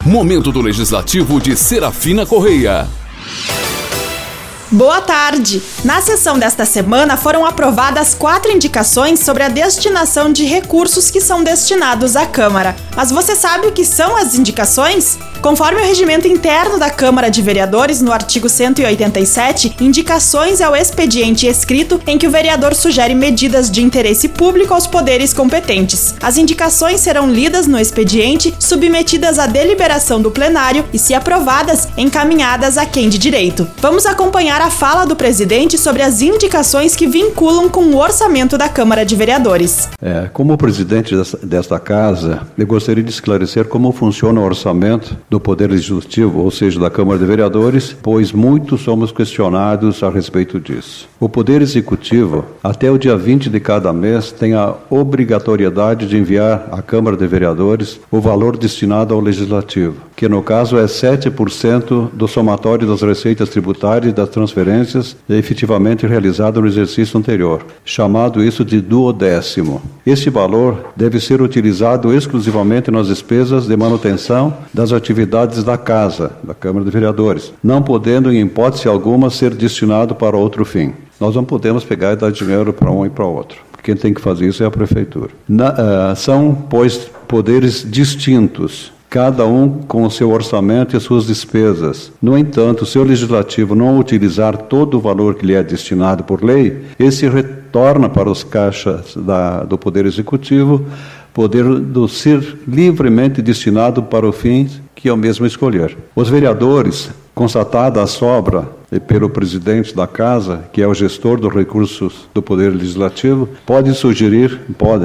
Momento do Legislativo de Serafina Correia. Boa tarde! Na sessão desta semana foram aprovadas 4 indicações sobre a destinação de recursos que são destinados à Câmara. Mas você sabe o que são as indicações? Conforme o regimento interno da Câmara de Vereadores, no artigo 187, indicações é o expediente escrito em que o vereador sugere medidas de interesse público aos poderes competentes. As indicações serão lidas no expediente, submetidas à deliberação do plenário e, se aprovadas, encaminhadas a quem de direito. Vamos acompanhar a fala do presidente sobre as indicações que vinculam com o orçamento da Câmara de Vereadores. Como presidente desta casa, eu gostaria de esclarecer como funciona o orçamento do Poder Legislativo, ou seja, da Câmara de Vereadores, pois muitos somos questionados a respeito disso. O Poder Executivo, até o dia 20 de cada mês, tem a obrigatoriedade de enviar à Câmara de Vereadores o valor destinado ao Legislativo, que no caso é 7% do somatório das receitas tributárias e das transferências efetivamente realizado no exercício anterior, chamado isso de duodécimo. Este valor deve ser utilizado exclusivamente nas despesas de manutenção das atividades da Casa, da Câmara de Vereadores, não podendo, em hipótese alguma, ser destinado para outro fim. Nós não podemos pegar e dar dinheiro para um e para outro. Quem tem que fazer isso é a Prefeitura. São, pois, poderes distintos, cada um com o seu orçamento e as suas despesas. No entanto, se o Legislativo não utilizar todo o valor que lhe é destinado por lei, esse retorna para os caixas do Poder Executivo, podendo ser livremente destinado para o fim que eu mesmo escolher. Os vereadores, constatada a sobra pelo presidente da Casa, que é o gestor dos recursos do Poder Legislativo, podem sugerir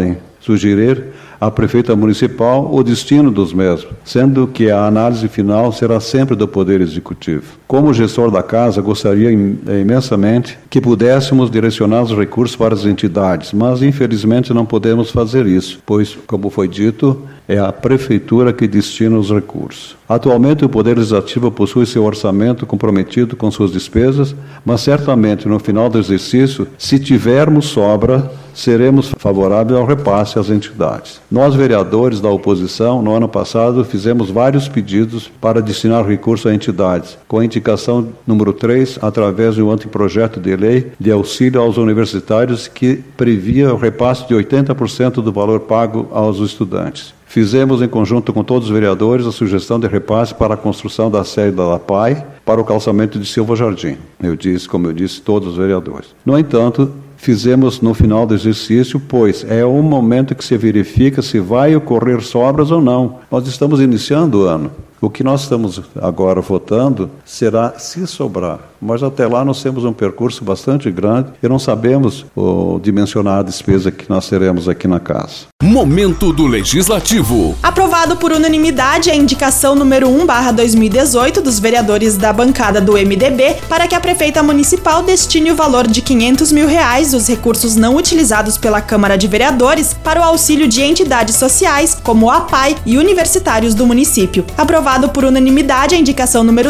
à prefeita municipal o destino dos mesmos, sendo que a análise final será sempre do Poder Executivo. Como gestor da Casa, gostaria imensamente que pudéssemos direcionar os recursos para as entidades, mas infelizmente não podemos fazer isso, pois, como foi dito, é a Prefeitura que destina os recursos. Atualmente, o Poder Legislativo possui seu orçamento comprometido com suas despesas, mas certamente no final do exercício, se tivermos sobra, seremos favoráveis ao repasse às entidades. Nós, vereadores da oposição, no ano passado, fizemos vários pedidos para destinar recursos a entidades, com a indicação número 3, através de um anteprojeto de lei de auxílio aos universitários que previa o repasse de 80% do valor pago aos estudantes. Fizemos, em conjunto com todos os vereadores, a sugestão de repasse para a construção da sede da APAI para o calçamento de Silva Jardim. Como eu disse, todos os vereadores. No entanto, fizemos no final do exercício, pois é um momento que se verifica se vai ocorrer sobras ou não. Nós estamos iniciando o ano. O que nós estamos agora votando será se sobrar, mas até lá nós temos um percurso bastante grande e não sabemos dimensionar a despesa que nós teremos aqui na casa. Momento do Legislativo. Aprovado por unanimidade a indicação número 1/2018 dos vereadores da bancada do MDB para que a prefeita municipal destine o valor de R$500 mil dos recursos não utilizados pela Câmara de Vereadores para o auxílio de entidades sociais, como a APAI e universitários do município. Aprovado por unanimidade a indicação número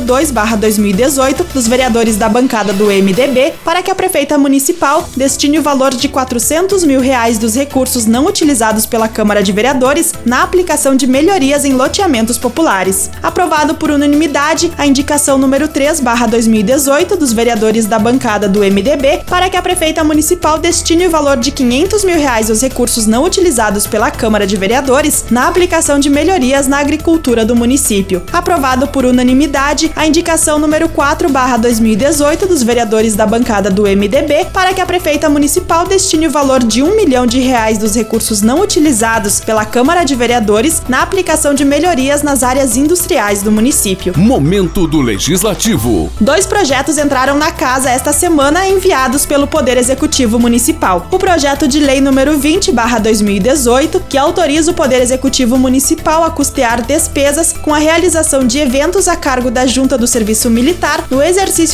2/2018 dos vereadores da bancada do MDB para que a prefeita municipal destine o valor de R$400 mil dos recursos não utilizados pela Câmara de Vereadores na aplicação de melhorias em loteamentos populares. Aprovado por unanimidade a indicação número 3/2018 dos vereadores da bancada do MDB para que a prefeita municipal destine o valor de R$500 mil dos recursos não utilizados pela Câmara de Vereadores na aplicação de melhorias na agricultura do município. Aprovado por unanimidade a indicação número 4/2018 dos vereadores da bancada do MDB para que a prefeita municipal destine o valor de R$1 milhão dos recursos não utilizados pela Câmara de Vereadores na aplicação de melhorias nas áreas industriais do município. Momento do Legislativo. 2 projetos entraram na casa esta semana enviados pelo Poder Executivo Municipal. O projeto de lei número 20/2018, que autoriza o Poder Executivo Municipal a custear despesas com a realização de eventos a cargo da Junta do Serviço Militar no exercício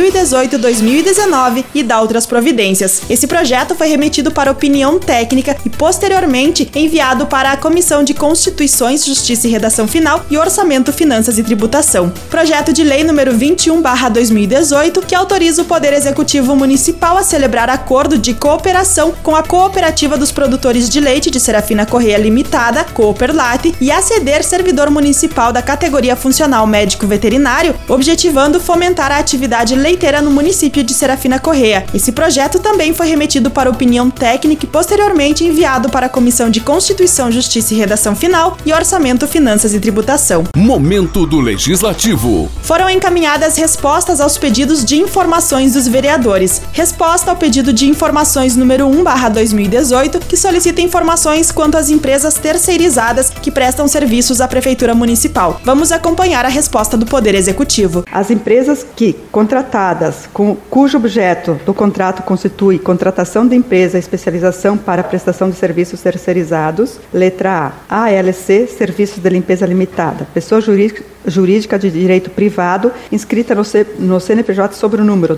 2018-2019 e dá outras providências. Esse projeto foi remetido para opinião técnica e posteriormente enviado para a Comissão de Constituição Informações, Justiça e Redação Final e Orçamento, Finanças e Tributação. Projeto de Lei número 21/2018, que autoriza o Poder Executivo Municipal a celebrar acordo de cooperação com a Cooperativa dos Produtores de Leite de Serafina Correia Limitada, Cooperlate, e a ceder servidor municipal da categoria funcional médico-veterinário, objetivando fomentar a atividade leiteira no município de Serafina Correia. Esse projeto também foi remetido para opinião técnica e posteriormente enviado para a Comissão de Constituição, Justiça e Redação Final e Orçamento, Finanças e Tributação. Momento do Legislativo. Foram encaminhadas respostas aos pedidos de informações dos vereadores. Resposta ao pedido de informações número 1/2018, que solicita informações quanto às empresas terceirizadas que prestam serviços à Prefeitura Municipal. Vamos acompanhar a resposta do Poder Executivo. As empresas que, contratadas, cujo objeto do contrato constitui contratação de empresa e especialização para a prestação de serviços terceirizados, letra A, ALC, Serviços de Limpeza Limitada, pessoa jurídica de direito privado, inscrita no CNPJ sobre o número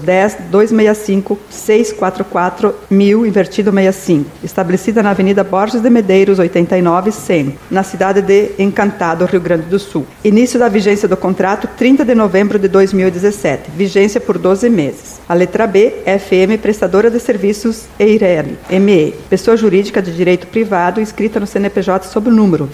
10.265.644.1000, invertido 65, estabelecida na Avenida Borges de Medeiros, 89, Centro, na cidade de Encantado, Rio Grande do Sul. Início da vigência do contrato, 30 de novembro de 2017. Vigência por 12 meses. A letra B, FM, prestadora de serviços EIRELI, ME, pessoa jurídica de direito privado, inscrita no CNPJ sob o número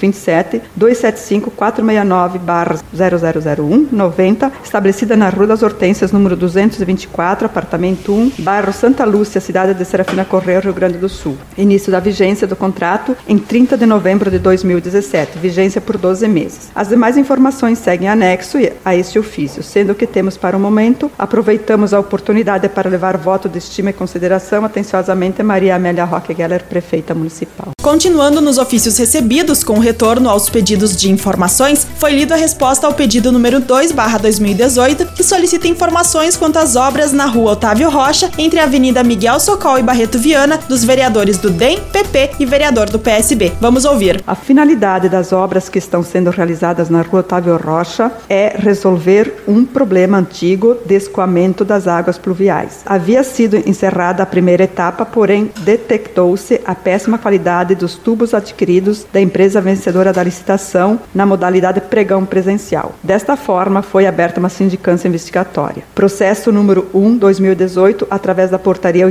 27.275.469/0001, 90, estabelecida na Rua das Hortênsias, número 224, apartamento 1, bairro Santa Lúcia, cidade de Serafina Correia, Rio Grande do Sul. Início da vigência do contrato em 30 de novembro de 2017. Vigência por 12 meses. As demais informações seguem anexo a este ofício, sendo que temos para o momento, aproveitamos a oportunidade para levar voto de estima e consideração, atenciosamente, Maria Amélia Roque Geller, Prefeita Municipal. Continuando nos ofícios recebidos, com retorno aos pedidos de informações, foi lida a resposta ao pedido número 2/2018, que solicita informações quanto às obras na Rua Otávio Rocha, entre a Avenida Miguel Socol e Barreto Viana, dos vereadores do DEM, PP e vereador do PSB. Vamos ouvir. A finalidade das obras que estão sendo realizadas na Rua Otávio Rocha é resolver um problema antigo de escoamento das águas pluviais. Havia sido encerrada a primeira etapa, porém detectou-se a péssima qualidade dos tubos adquiridos da empresa vencedora da licitação na modalidade pregão presencial. Desta forma, foi aberta uma sindicância investigatória. Processo número 1/2018, através da portaria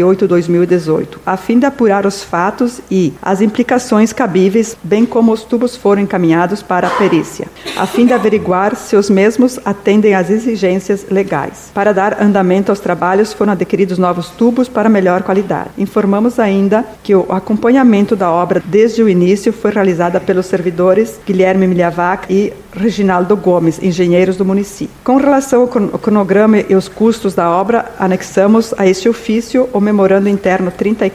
88/2018, a fim de apurar os fatos e as implicações cabíveis, bem como os tubos foram encaminhados para a perícia, a fim de averiguar se os mesmos atendem às exigências legais. Para dar andamento aos trabalhos, foram adquiridos novos tubos para melhor qualidade. Informamos ainda que o acompanhamento da obra desde o início foi realizado pelos servidores Guilherme Milhavac e Reginaldo Gomes, engenheiros do município. Com relação ao cronograma e os custos da obra, anexamos a este ofício o memorando interno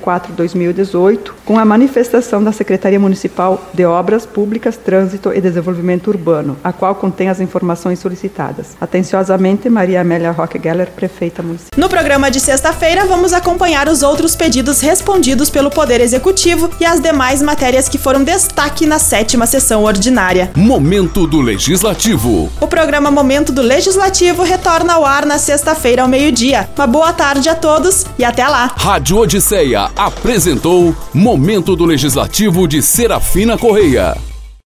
34/2018, com a manifestação da Secretaria Municipal de Obras Públicas, Trânsito e Desenvolvimento Urbano, a qual contém as informações solicitadas. Atenciosamente, Maria Amélia Roque Geller, Prefeita Municipal. No programa de sexta-feira, vamos acompanhar os outros pedidos respondidos pelo Poder Executivo e as demais matérias que foram destaque na 7ª sessão ordinária. Momento do Legislativo. O programa Momento do Legislativo retorna ao ar na sexta-feira ao meio-dia. Uma boa tarde a todos e até lá. Rádio Odisseia apresentou Momento do Legislativo de Serafina Correia.